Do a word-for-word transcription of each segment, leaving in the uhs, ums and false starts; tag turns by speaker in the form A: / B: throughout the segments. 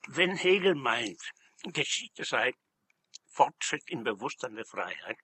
A: Wenn Hegel meint, Geschichte sei Fortschritt im Bewusstsein der Freiheit,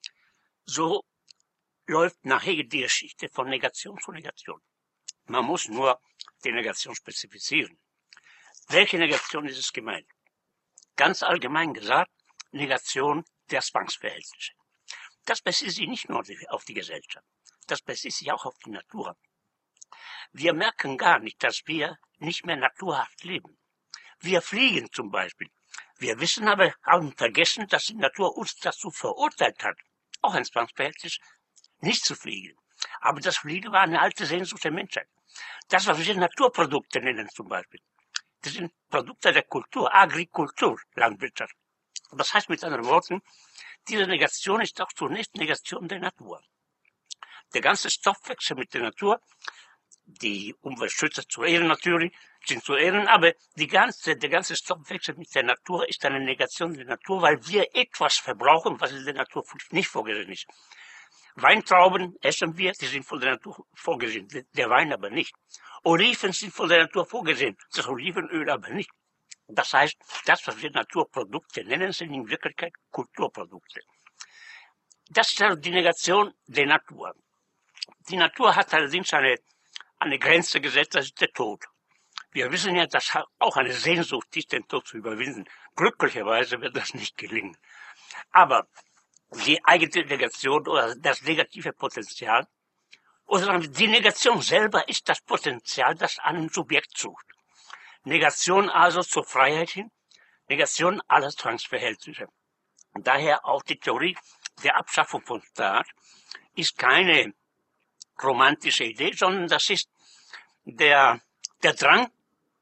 A: so läuft nach Hegel die Geschichte von Negation zu Negation. Man muss nur die Negation spezifizieren. Welche Negation ist es gemeint? Ganz allgemein gesagt, Negation der Zwangsverhältnisse. Das bezieht sich nicht nur auf die Gesellschaft, das bezieht sich auch auf die Natur. Wir merken gar nicht, dass wir nicht mehr naturhaft leben. Wir fliegen zum Beispiel. Wir wissen aber, haben vergessen, dass die Natur uns dazu verurteilt hat, auch ein Zwangsverhältnis, nicht zu fliegen. Aber das Fliegen war eine alte Sehnsucht der Menschheit. Das, was wir Naturprodukte nennen zum Beispiel, das sind Produkte der Kultur, Agrikultur, Landwirtschaft. Das heißt mit anderen Worten, diese Negation ist auch zunächst Negation der Natur. Der ganze Stoffwechsel mit der Natur, die Umweltschützer zu Ehren natürlich, sind zu Ehren, aber die ganze, der ganze Stoffwechsel mit der Natur ist eine Negation der Natur, weil wir etwas verbrauchen, was in der Natur nicht vorgesehen ist. Weintrauben essen wir, die sind von der Natur vorgesehen, der Wein aber nicht. Oliven sind von der Natur vorgesehen, das Olivenöl aber nicht. Das heißt, das, was wir Naturprodukte nennen, sind in Wirklichkeit Kulturprodukte. Das ist also die Negation der Natur. Die Natur hat allerdings eine, eine Grenze gesetzt, das ist der Tod. Wir wissen ja, dass auch eine Sehnsucht ist, den Tod zu überwinden. Glücklicherweise wird das nicht gelingen. Aber die eigene Negation oder das negative Potenzial, oder die Negation selber ist das Potenzial, das einem Subjekt sucht. Negation also zur Freiheit hin, Negation aller Zwangsverhältnisse. Und daher auch die Theorie der Abschaffung von Staat ist keine romantische Idee, sondern das ist der, der Drang,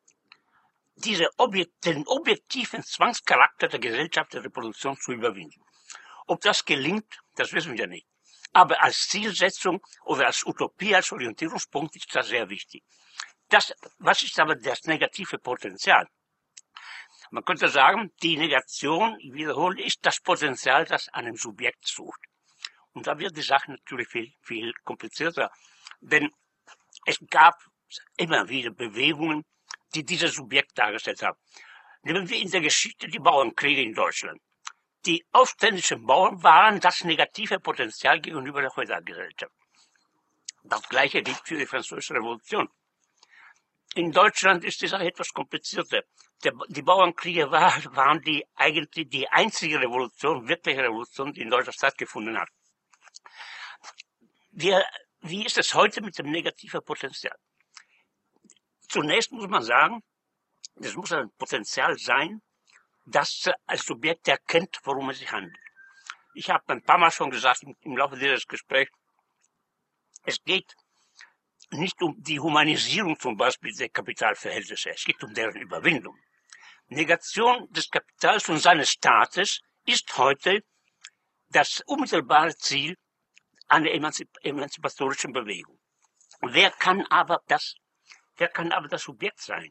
A: diese Objekt, den objektiven Zwangscharakter der Gesellschaft der Reproduktion zu überwinden. Ob das gelingt, das wissen wir nicht. Aber als Zielsetzung oder als Utopie, als Orientierungspunkt ist das sehr wichtig. Das, was ist aber das negative Potenzial? Man könnte sagen, die Negation, ich wiederhole, ist das Potenzial, das einem Subjekt sucht. Und da wird die Sache natürlich viel, viel komplizierter. Denn es gab immer wieder Bewegungen, die dieses Subjekt dargestellt haben. Nehmen wir in der Geschichte die Bauernkriege in Deutschland. Die aufständischen Bauern waren das negative Potenzial gegenüber der Feudalgesellschaft. Das Gleiche gilt für die Französische Revolution. In Deutschland ist die Sache etwas komplizierter. Der, die Bauernkriege war, waren die eigentlich die einzige Revolution, wirkliche Revolution, die in Deutschland stattgefunden hat. Wir, wie ist es heute mit dem negativen Potenzial? Zunächst muss man sagen, es muss ein Potenzial sein, das als Subjekt erkennt, worum es sich handelt. Ich habe ein paar Mal schon gesagt im Laufe dieses Gesprächs, es geht nicht um die Humanisierung zum Beispiel der Kapitalverhältnisse, es geht um deren Überwindung. Negation des Kapitals und seines Staates ist heute das unmittelbare Ziel einer emanzip emanzipatorischen Bewegung. Wer kann aber das, wer kann aber das Subjekt sein?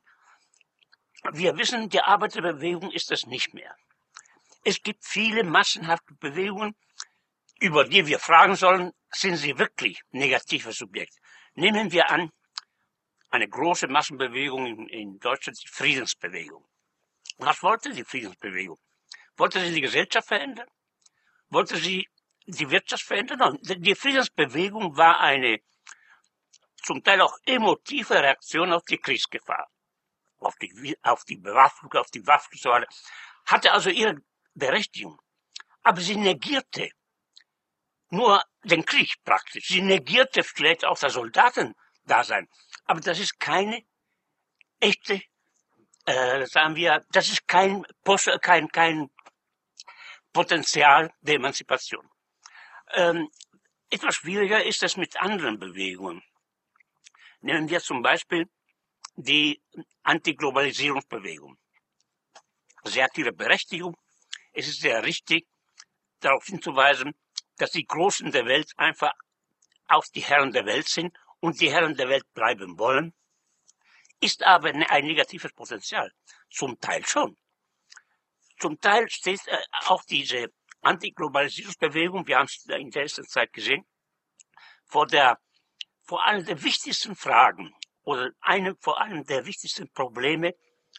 A: Wir wissen, die Arbeiterbewegung ist es nicht mehr. Es gibt viele massenhafte Bewegungen, über die wir fragen sollen, sind sie wirklich negative Subjekte? Nehmen wir an, eine große Massenbewegung in, in Deutschland, die Friedensbewegung. Was wollte die Friedensbewegung? Wollte sie die Gesellschaft verändern? Wollte sie die Wirtschaft verändern? Die Friedensbewegung war eine zum Teil auch emotive Reaktion auf die Kriegsgefahr, auf die, auf die Bewaffnung, auf die Waffen und so weiter. Hatte also ihre Berechtigung. Aber sie negierte nur den Krieg praktisch. Sie negierte vielleicht auch das Soldatendasein. Aber das ist keine echte, äh, sagen wir, das ist kein, kein, kein Potenzial der Emanzipation. Ähm, etwas schwieriger ist es mit anderen Bewegungen. Nehmen wir zum Beispiel die Antiglobalisierungsbewegung. Sie hat ihre Berechtigung. Es ist sehr richtig, darauf hinzuweisen, dass die Großen der Welt einfach auch die Herren der Welt sind und die Herren der Welt bleiben wollen, ist aber ein negatives Potenzial. Zum Teil schon. Zum Teil steht äh, auch diese Antiglobalisierungsbewegung, wir haben es in der letzten Zeit gesehen, vor der, vor einer der wichtigsten Fragen oder einem, vor einem der wichtigsten Probleme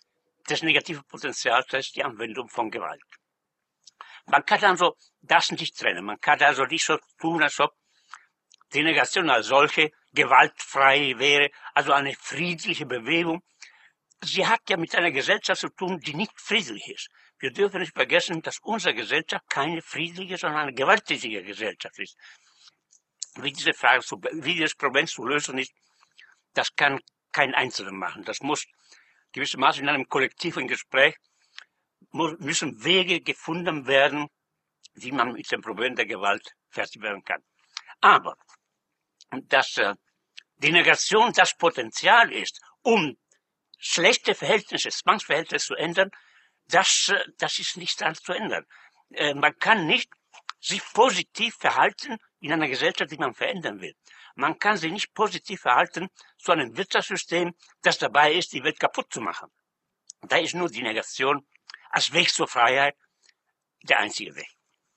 A: des negativen Potenzials, das ist die Anwendung von Gewalt. Man kann also das nicht trennen. Man kann also nicht so tun, als ob die Negation als solche gewaltfrei wäre, also eine friedliche Bewegung. Sie hat ja mit einer Gesellschaft zu tun, die nicht friedlich ist. Wir dürfen nicht vergessen, dass unsere Gesellschaft keine friedliche, sondern eine gewalttätige Gesellschaft ist. Wie diese Frage, zu, wie dieses Problem zu lösen ist, das kann kein Einzelner machen. Das muss gewissermaßen in einem kollektiven Gespräch, muss, müssen Wege gefunden werden, wie man mit dem Problem der Gewalt fertig werden kann. Aber, dass äh, die Negation das Potenzial ist, um schlechte Verhältnisse, Zwangsverhältnisse zu ändern, das, äh, das ist nicht alles zu ändern. Äh, man kann nicht sich positiv verhalten in einer Gesellschaft, die man verändern will. Man kann sich nicht positiv verhalten zu einem Wirtschaftssystem, das dabei ist, die Welt kaputt zu machen. Da ist nur die Negation als Weg zur Freiheit der einzige Weg.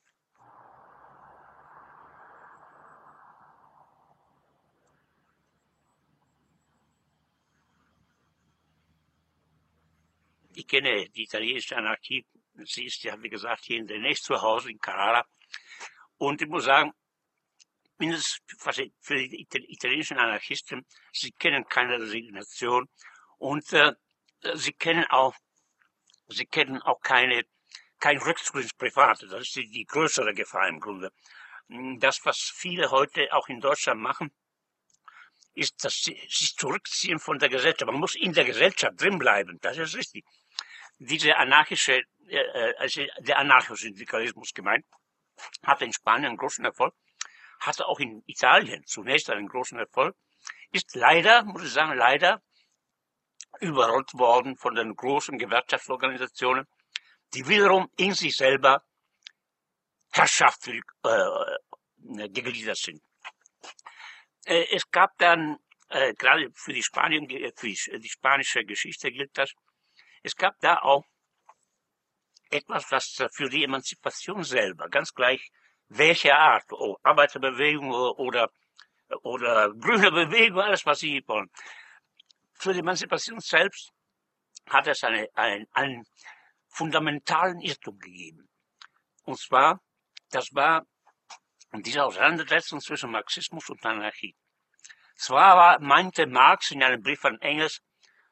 A: Ich kenne die italienische Anarchie, sie ist ja, wie gesagt, hier in der Nähe zu Hause, in Carrara. Und ich muss sagen, mindestens für die italienischen Anarchisten, sie kennen keine Resignation und äh, sie kennen auch, sie kennen auch keine, kein Rückzug ins Private. Das ist die, die größere Gefahr im Grunde. Das, was viele heute auch in Deutschland machen, ist, dass sie sich zurückziehen von der Gesellschaft. Man muss in der Gesellschaft drin bleiben. Das ist richtig. Diese anarchische, äh, also der Anarchosyndikalismus gemeint, hatte in Spanien einen großen Erfolg, hatte auch in Italien zunächst einen großen Erfolg, ist leider, muss ich sagen, leider überrollt worden von den großen Gewerkschaftsorganisationen, die wiederum in sich selber herrschaftlich äh, gegliedert sind. Äh, es gab dann, äh, gerade für die Spanien, für die, die spanische Geschichte gilt das, es gab da auch etwas, was für die Emanzipation selber, ganz gleich welche Art, oh, Arbeiterbewegung oder, oder grüne Bewegung, alles was sie wollen. Für die Emanzipation selbst hat es eine, einen, einen fundamentalen Irrtum gegeben. Und zwar, das war diese Auseinandersetzung zwischen Marxismus und Anarchie. Zwar war, meinte Marx in einem Brief an Engels,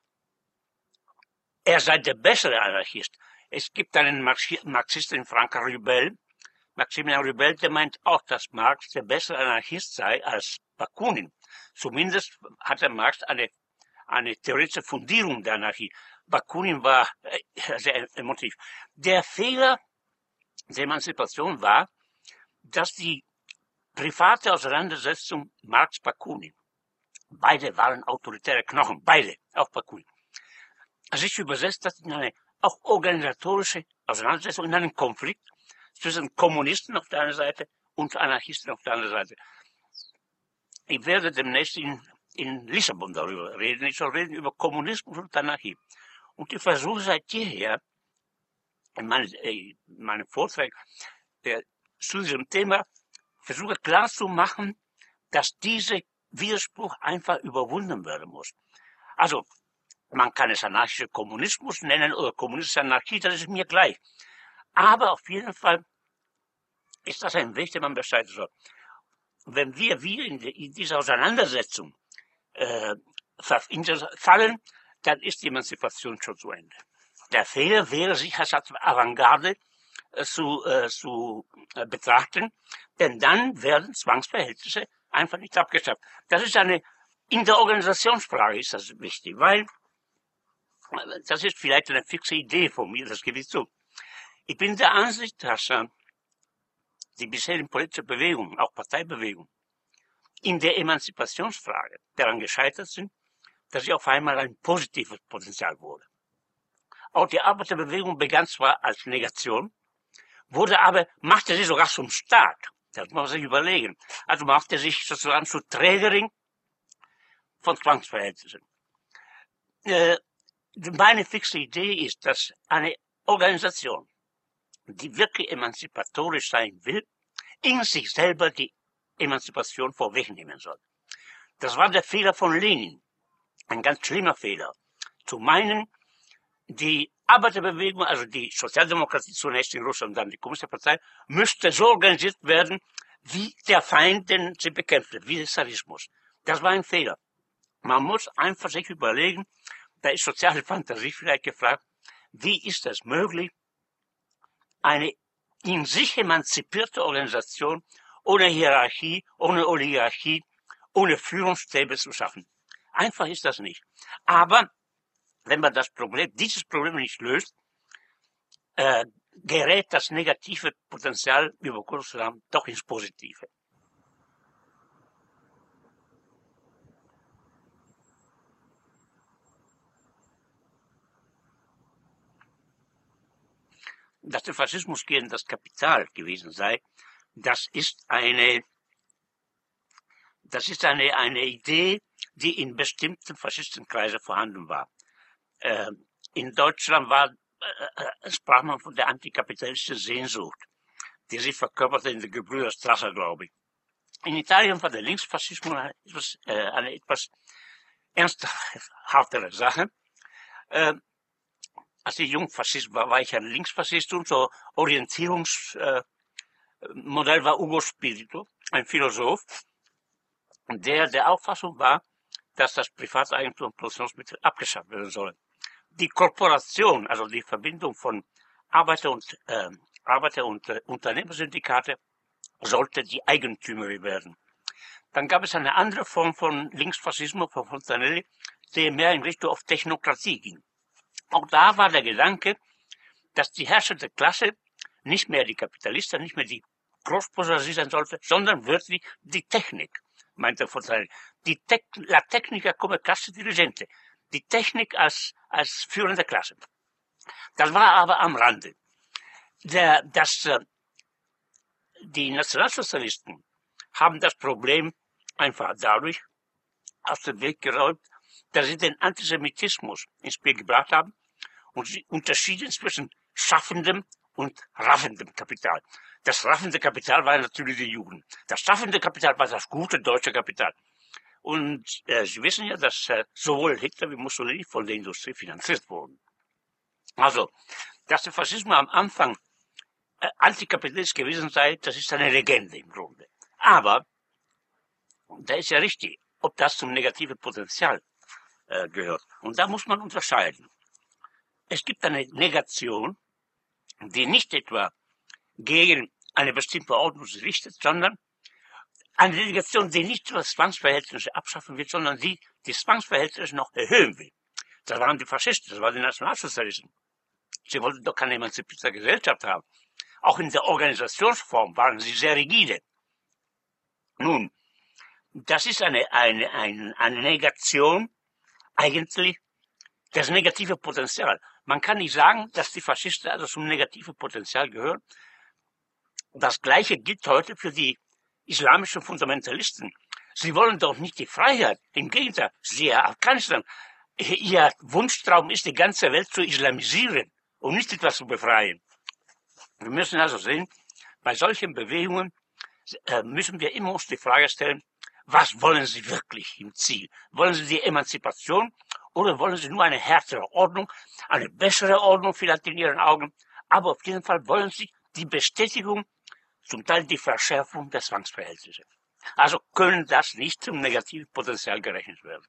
A: er sei der bessere Anarchist. Es gibt einen Marxisten in Frankreich, Rubel, Maximilian Rubel, der meint auch, dass Marx der bessere Anarchist sei als Bakunin. Zumindest hatte Marx eine, eine theoretische Fundierung der Anarchie. Bakunin war äh, sehr emotiv. Der Fehler der Emanzipation war, dass die private Auseinandersetzung Marx-Bakunin, beide waren autoritäre Knochen, beide, auch Bakunin, sich übersetzt hat in eine auch organisatorische Auseinandersetzung, in einen Konflikt zwischen Kommunisten auf der einen Seite und Anarchisten auf der anderen Seite. Ich werde demnächst in, in Lissabon darüber reden. Ich soll reden über Kommunismus und Anarchie. Und ich versuche seit jeher, in meinen, in meinen Vorträgen äh, zu diesem Thema, versuche klar zu machen, dass dieser Widerspruch einfach überwunden werden muss. Also, man kann es anarchischer Kommunismus nennen oder kommunistische Anarchie, das ist mir gleich. Aber auf jeden Fall ist das ein Weg, den man beschreiten soll. Wenn wir wieder in, die, in diese Auseinandersetzung äh, fallen, dann ist die Emanzipation schon zu Ende. Der Fehler wäre, sich als Avantgarde äh, zu, äh, zu äh, betrachten, denn dann werden Zwangsverhältnisse einfach nicht abgeschafft. Das ist eine, in der Organisationsfrage ist das wichtig, weil das ist vielleicht eine fixe Idee von mir, das gebe ich zu. Ich bin der Ansicht, dass äh, die bisherigen politischen Bewegungen, auch Parteibewegungen, in der Emanzipationsfrage daran gescheitert sind, dass sie auf einmal ein positives Potenzial wurde. Auch die Arbeiterbewegung begann zwar als Negation, wurde aber, machte sie sogar zum Staat. Das muss man sich überlegen. Also machte sich sozusagen zur Trägerin von Zwangsverhältnissen. Äh, meine fixe Idee ist, dass eine Organisation, die wirklich emanzipatorisch sein will, in sich selber die Emanzipation vorwegnehmen soll. Das war der Fehler von Lenin. Ein ganz schlimmer Fehler. Zu meinen, die Arbeiterbewegung, also die Sozialdemokratie zunächst in Russland, dann die Kommunistische Partei, müsste so organisiert werden, wie der Feind, den sie bekämpfte, wie der Zarismus. Das war ein Fehler. Man muss einfach sich überlegen, da ist soziale Fantasie vielleicht gefragt, wie ist es möglich, eine in sich emanzipierte Organisation ohne Hierarchie, ohne Oligarchie, ohne Führungsstäbe zu schaffen. Einfach ist das nicht. Aber wenn man das Problem, dieses Problem nicht löst, äh, gerät das negative Potenzial über kurz oder lang doch ins Positive. Dass der Faschismus gegen das Kapital gewesen sei, das ist eine, das ist eine, eine Idee, die in bestimmten Faschistenkreisen vorhanden war. Äh, in Deutschland war, äh, sprach man von der antikapitalistischen Sehnsucht, die sich verkörperte in der Gebrüder Strasser, glaube ich. In Italien war der Linksfaschismus eine etwas, äh, eine etwas ernsthaftere Sache. Äh, als ich Jungfaschist war, war ich ein Linksfaschist und so Orientierungsmodell äh, war Ugo Spirito, ein Philosoph, der der Auffassung war, dass das Privateigentum und Produktionsmittel abgeschafft werden soll. Die Korporation, also die Verbindung von Arbeiter- und, äh, Arbeiter- und äh, Unternehmersyndikate, sollte die Eigentümerin werden. Dann gab es eine andere Form von Linksfaschismus von Fontanelli, die mehr in Richtung auf Technokratie ging. Auch da war der Gedanke, dass die herrschende Klasse nicht mehr die Kapitalisten, nicht mehr die Großbourgeoisie sein sollte, sondern wirklich die Technik, meinte Fontanelli. Die Tec La tecnica come classe dirigente. Die Technik als, als führende Klasse. Das war aber am Rande. Der, das, äh, die Nationalsozialisten haben das Problem einfach dadurch aus dem Weg geräumt, dass sie den Antisemitismus ins Spiel gebracht haben und sie unterschieden zwischen schaffendem und raffendem Kapital. Das raffende Kapital war natürlich die Juden. Das schaffende Kapital war das gute deutsche Kapital. Und äh, Sie wissen ja, dass äh, sowohl Hitler wie Mussolini von der Industrie finanziert wurden. Also, dass der Faschismus am Anfang äh, antikapitalistisch gewesen sei, das ist eine Legende im Grunde. Aber, da ist ja richtig, ob das zum negativen Potenzial äh, gehört. Und da muss man unterscheiden. Es gibt eine Negation, die nicht etwa gegen eine bestimmte Ordnung sich richtet, sondern eine Negation, die nicht das Zwangsverhältnisse abschaffen will, sondern die die Zwangsverhältnisse noch erhöhen will. Das waren die Faschisten, das waren die Nationalsozialisten. Sie wollten doch keine emanzipierte Gesellschaft haben. Auch in der Organisationsform waren sie sehr rigide. Nun, das ist eine, eine, eine, eine Negation eigentlich das negative Potenzial. Man kann nicht sagen, dass die Faschisten also zum negativen Potenzial gehören. Das Gleiche gilt heute für die islamischen Fundamentalisten. Sie wollen doch nicht die Freiheit. Im Gegenteil, sie Afghanistan. Ihr Wunschtraum ist, die ganze Welt zu islamisieren und nicht etwas zu befreien. Wir müssen also sehen, bei solchen Bewegungen äh, müssen wir immer uns die Frage stellen, was wollen sie wirklich im Ziel? Wollen sie die Emanzipation oder wollen sie nur eine härtere Ordnung, eine bessere Ordnung vielleicht in ihren Augen, aber auf jeden Fall wollen sie die Bestätigung, zum Teil die Verschärfung der Zwangsverhältnisse. Also können das nicht zum negativen Potenzial gerechnet werden.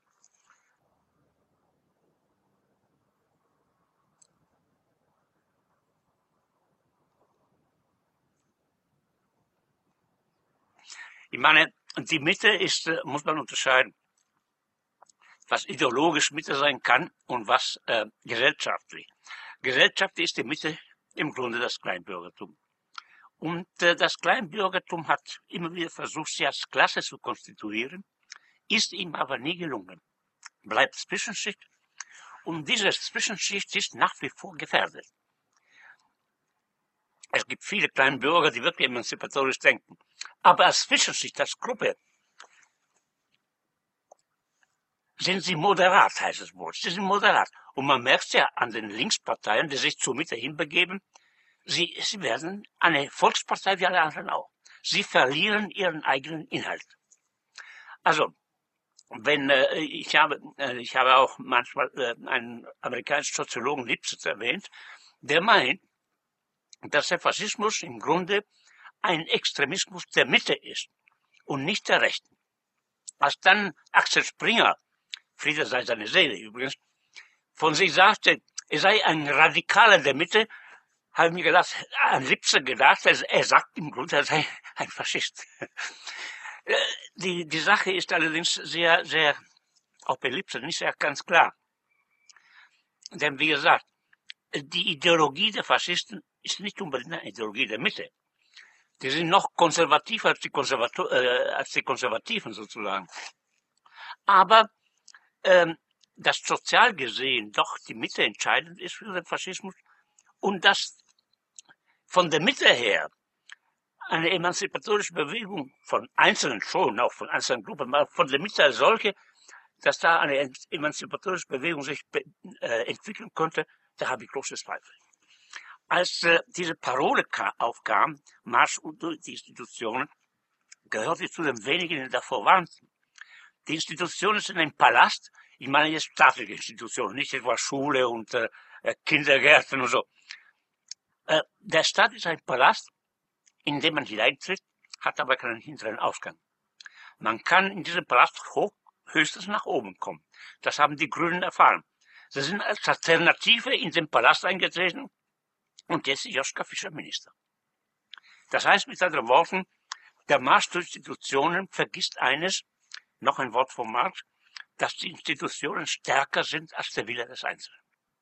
A: Ich meine, die Mitte ist, muss man unterscheiden, was ideologisch Mitte sein kann und was äh, gesellschaftlich. Gesellschaftlich ist die Mitte im Grunde das Kleinbürgertum. Und äh, das Kleinbürgertum hat immer wieder versucht, sich als Klasse zu konstituieren, ist ihm aber nie gelungen. Bleibt Zwischenschicht und diese Zwischenschicht ist nach wie vor gefährdet. Es gibt viele Kleinbürger, die wirklich emanzipatorisch denken. Aber als Zwischenschicht, als Gruppe, sind sie moderat, heißt es wohl. Sie sind moderat. Und man merkt ja an den Linksparteien, die sich zur Mitte hinbegeben, sie, sie werden eine Volkspartei wie alle anderen auch. Sie verlieren ihren eigenen Inhalt. Also, wenn äh, ich habe äh, ich habe auch manchmal äh, einen amerikanischen Soziologen Lipset erwähnt, der meint, dass der Faschismus im Grunde ein Extremismus der Mitte ist und nicht der Rechten. Als dann Axel Springer, Friede sei seine Seele übrigens, von sich sagte, er sei ein Radikaler der Mitte, habe ich mir gedacht, an Lipset gedacht, er, er sagt im Grunde, er sei ein Faschist. Die, die Sache ist allerdings sehr, sehr, auch bei Lipset nicht sehr ganz klar. Denn wie gesagt, die Ideologie der Faschisten ist nicht unbedingt eine Ideologie der Mitte. Die sind noch konservativer als die, Konservato äh, als die Konservativen sozusagen. Aber ähm, dass sozial gesehen doch die Mitte entscheidend ist für den Faschismus und dass von der Mitte her eine emanzipatorische Bewegung von Einzelnen schon, auch von einzelnen Gruppen, aber von der Mitte als solche, dass da eine emanzipatorische Bewegung sich äh, entwickeln konnte, da habe ich große Zweifel. Als äh, diese Parole aufkam, Marsch durch die Institutionen, gehörte ich zu den wenigen, die davor warnten. Die Institutionen sind ein Palast, ich meine jetzt staatliche Institutionen, nicht etwa Schule und äh, Kindergärten und so. Äh, der Staat ist ein Palast, in dem man hineintritt, hat aber keinen hinteren Ausgang. Man kann in diesem Palast hoch, höchstens nach oben kommen. Das haben die Grünen erfahren. Sie sind als Alternative in den Palast eingetreten und jetzt ist Joschka Fischer Minister. Das heißt mit anderen Worten, der Marsch durch Institutionen vergisst eines, noch ein Wort von Marx, dass die Institutionen stärker sind als der Wille des Einzelnen.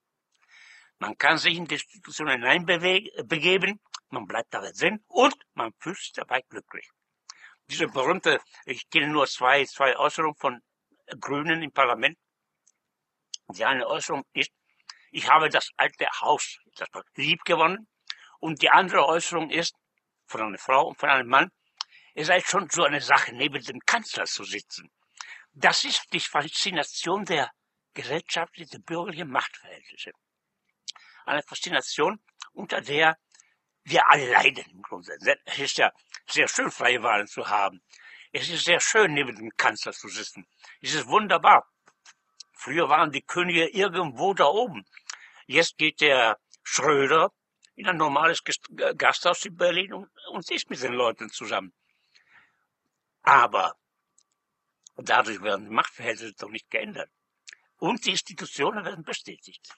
A: Man kann sich in die Institutionen hineinbegeben, man bleibt dabei drin und man fühlt sich dabei glücklich. Diese berühmte, ich kenne nur zwei, zwei Äußerungen von Grünen im Parlament. Die eine Äußerung ist, ich habe das alte Haus das lieb gewonnen. Und die andere Äußerung ist, von einer Frau und von einem Mann, es sei schon so eine Sache, neben dem Kanzler zu sitzen. Das ist die Faszination der gesellschaftlichen, der bürgerlichen Machtverhältnisse. Eine Faszination, unter der wir alle leiden im Grunde. Es ist ja sehr schön, freie Wahlen zu haben. Es ist sehr schön, neben dem Kanzler zu sitzen. Es ist wunderbar. Früher waren die Könige irgendwo da oben. Jetzt geht der Schröder in ein normales Gasthaus in Berlin und, und ist mit den Leuten zusammen. Aber dadurch werden die Machtverhältnisse doch nicht geändert. Und die Institutionen werden bestätigt.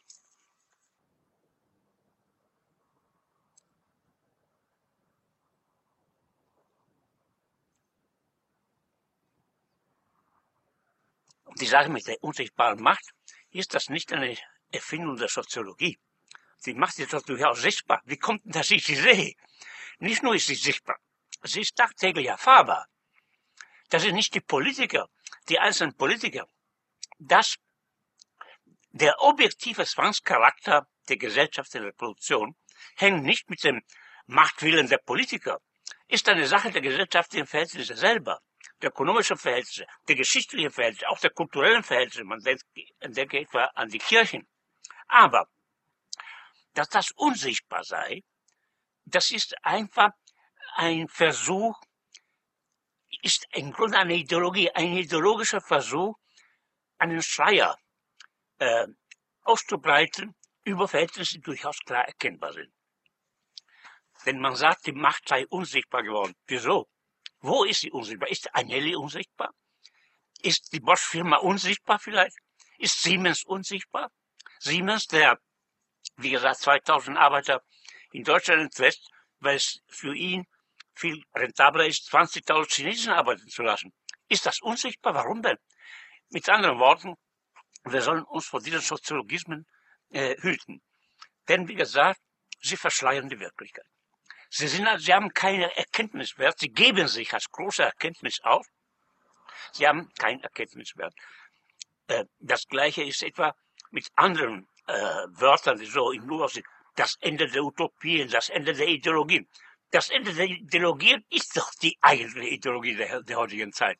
A: Die Sache mit der unsichtbaren Macht ist das nicht eine Erfindung der Soziologie. Die Macht ist doch durchaus sichtbar. Wie kommt denn, dass ich sie sehe? Nicht nur ist sie sichtbar, sie ist tagtäglich erfahrbar. Das sind nicht die Politiker, die einzelnen Politiker. Das, der objektive Zwangscharakter der Gesellschaft der Reproduktion hängt nicht mit dem Machtwillen der Politiker, ist eine Sache der gesellschaftlichen Verhältnisse selber, der ökonomischen Verhältnisse, der geschichtlichen Verhältnisse, auch der kulturellen Verhältnisse. Man denkt, denkt etwa an die Kirchen. Aber, dass das unsichtbar sei, das ist einfach ein Versuch, ist im Grunde eine Ideologie, ein ideologischer Versuch, einen Schleier äh, auszubreiten über Verhältnisse, die durchaus klar erkennbar sind. Wenn man sagt, die Macht sei unsichtbar geworden. Wieso? Wo ist sie unsichtbar? Ist Agnelli unsichtbar? Ist die Bosch-Firma unsichtbar vielleicht? Ist Siemens unsichtbar? Siemens, der, wie gesagt, zweitausend Arbeiter in Deutschland entlässt, weil es für ihn viel rentabler ist, zwanzigtausend Chinesen arbeiten zu lassen. Ist das unsichtbar? Warum denn? Mit anderen Worten, wir sollen uns vor diesen Soziologismen äh, hüten. Denn, wie gesagt, sie verschleiern die Wirklichkeit. Sie, sind, sie haben keine Erkenntniswert, sie geben sich als große Erkenntnis auf, sie haben keinen Erkenntniswert. Äh, das Gleiche ist etwa mit anderen äh, Wörtern, die so im Nur sind. Das Ende der Utopien, das Ende der Ideologien. Das Ende der Ideologien ist doch die eigentliche Ideologie der, der heutigen Zeit.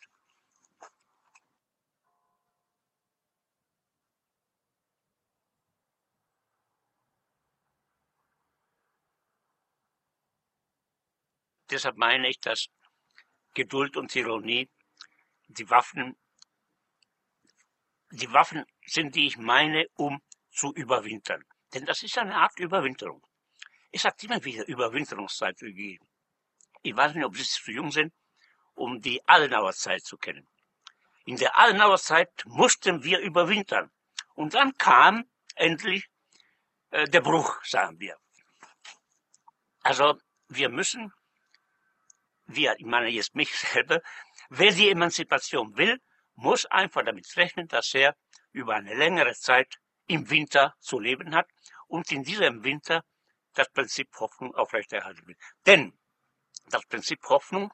A: Deshalb meine ich, dass Geduld und Ironie die Waffen die Waffen sind, die ich meine, um zu überwintern. Denn das ist eine Art Überwinterung. Es hat immer wieder Überwinterungszeit gegeben. Ich weiß nicht, ob Sie zu jung sind, um die Adenauer Zeit zu kennen. In der Adenauer Zeit mussten wir überwintern. Und dann kam endlich äh, der Bruch, sagen wir. Also wir müssen, wir, ich meine jetzt mich selber, wer die Emanzipation will, muss einfach damit rechnen, dass er über eine längere Zeit im Winter zu leben hat und in diesem Winter das Prinzip Hoffnung aufrechterhalten will. Denn das Prinzip Hoffnung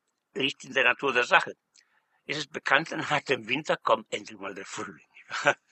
A: liegt in der Natur der Sache. Es ist bekannt, nach dem Winter kommt endlich mal der Frühling.